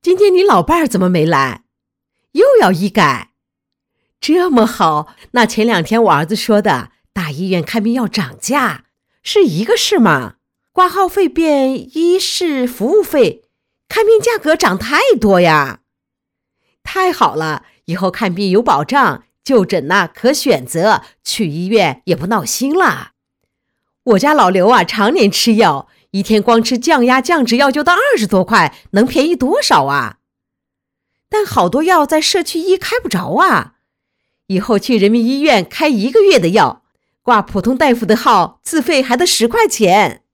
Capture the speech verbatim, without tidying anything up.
今天你老伴儿怎么没来？又要医改？这么好，那前两天我儿子说的大医院看病要涨价，是一个事吗？挂号费变医事服务费，看病价格涨太多呀！太好了，以后看病有保障，就诊呐可选择，去医院也不闹心了。我家老刘啊，常年吃药，一天光吃降压降脂药就到二十多块，能便宜多少啊？但好多药在社区医开不着啊。以后去人民医院开一个月的药，挂普通大夫的号，自费还得十块钱。